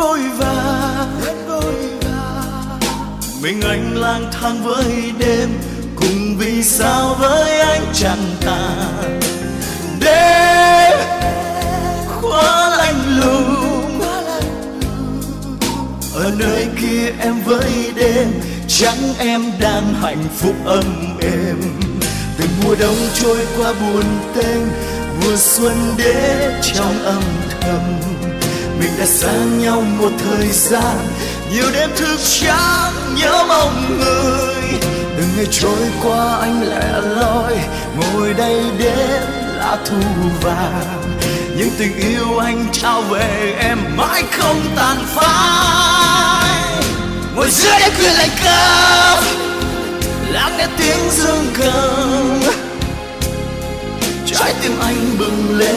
vội vã. Mình anh lang thang với đêm, cùng vì sao với anh chẳng tàn. Đêm quá lạnh lùng, ở nơi kia em với đêm, chẳng em đang hạnh phúc ấm êm. Từng mùa đông trôi qua buồn tênh, mùa xuân đến trong âm thầm. Mình đã xa nhau một thời gian, nhiều đêm thức trắng nhớ mong người. Từng ngày trôi qua anh lẻ loi, ngồi đây đến lá thu vàng. Những tình yêu anh trao về em mãi không tàn phai. Ngồi dưới đêm khuya lạnh cơm, lắng nghe tiếng dương cầm, trái tim anh bừng lên